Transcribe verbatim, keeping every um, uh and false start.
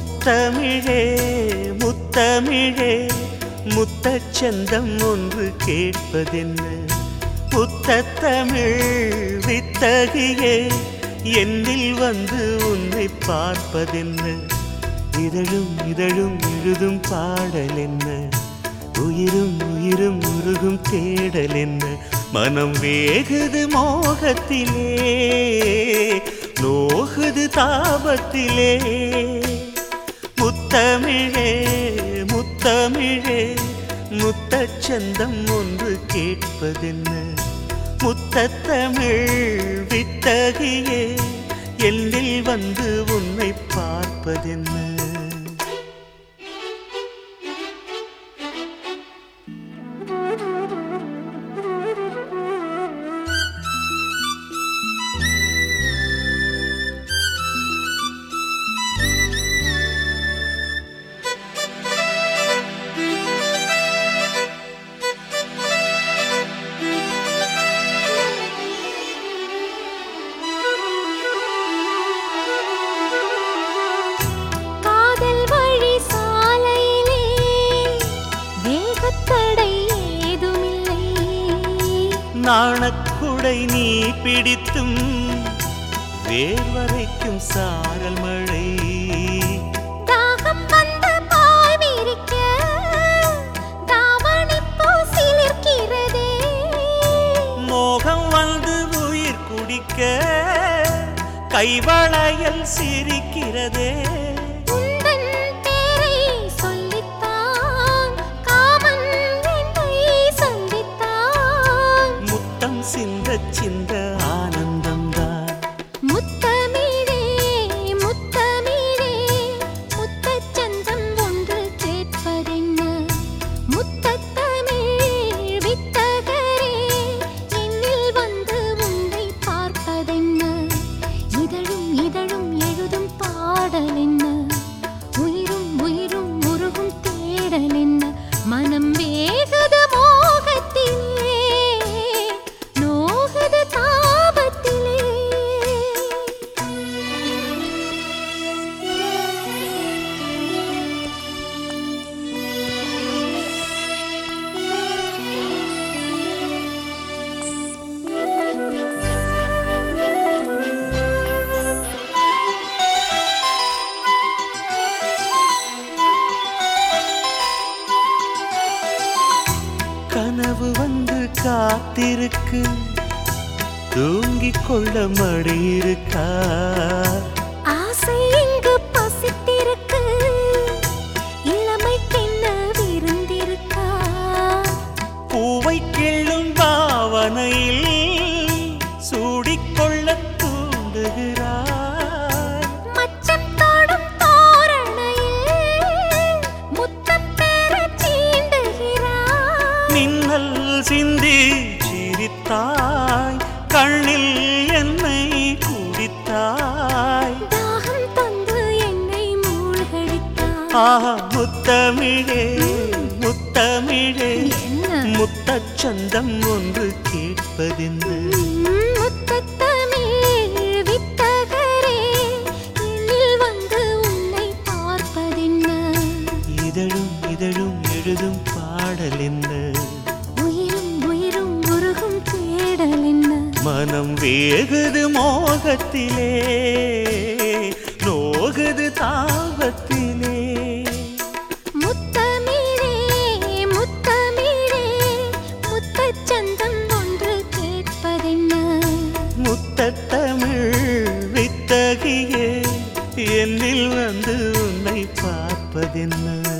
முத்தமிழே முத்தமிழே முத்தச்சந்தம் ஒன்று கேட்பதென்ன முத்தத்தமிழ் வித்தகியே என்னில் வந்து உன்னை பார்ப்பதென்ன இதழும் இதழும் எழுதும் பாடல் என்ன உயிரும் உயிரும் உருகும் தேடல் என்ன மனம் வேகுது மோகத்திலே நோகுது தாபத்திலே முத்தமிழே முத்தமிழே முத்தச்சந்தம் ஒன்று கேட்பதென்ன முத்தத்தமிழ் வித்தகியே என்னில் வந்து உன்னை பார்ப்பதென்ன நாணக்குடை நீ பிடித்தும் வேர்வரைக்கும் சாரல் மழை தாகம் வந்து பாய் விரிக்க தாவணி பூ சிலிர்க்கிறதே மோகம் வந்து உயிர் குடிக்க கைவளையல் சிரிக்கிறதே சிந்த ஆனந்தம்தான் முத்தமிழே முத்தமிழே முத்தச்சந்தம் ஒன்று கேட்பதென்ன முத்தத்தமிழ் வித்தகரே என்னில் வந்து உன்னை பார்ப்பதென்ன இதழும் இதழும் எழுதும் பாடல் என்ன உயிரும் உயிரும் உருகும் தேடல் என்ன மனம் வேகுது மோகத்திலே கனவு வந்து காத்திருக்கு தூங்கிக் கொள்ள மடி இருக்கா ஆசை இங்கு பசித்திருக்கு இளமைக்கென்ன விருந்திருக்கா பூவை கிள்ளும் பாவனையில் சூடிக்கொள்ள தூண்டுகிறார் மச்சம் தோடும் தோரணையில் முத்தம் பெற சீண்டுகிறார் மின்னல் சிந்தி சிரித்தாய் கண்ணில் என்னை குடித்தாய் தாகம் தந்து என்னை மூழ்கடித்தாய் ஆஹா முத்தமிழே முத்தமிழே முத்தச்சந்தம் ஒன்று கேட்பதென்ன முத்தத்தமிழ் வித்தகரே என்னில் வந்து உன்னை பார்ப்பதென்ன இதழும் இதழும் எழுதும் பாடல் என்ன உயிரும் உயிரும் உருகும் தேடல் என்ன மனம் வேகுது மோகத்திலே நோகுது தாபத்திலே முத்தமிழே முத்தமிழே முத்தச்சந்தம் ஒன்று கேட்பதென்ன முத்தத்தமிழ் வித்தகியே என்னில் வந்து உன்னை பார்ப்பதென்ன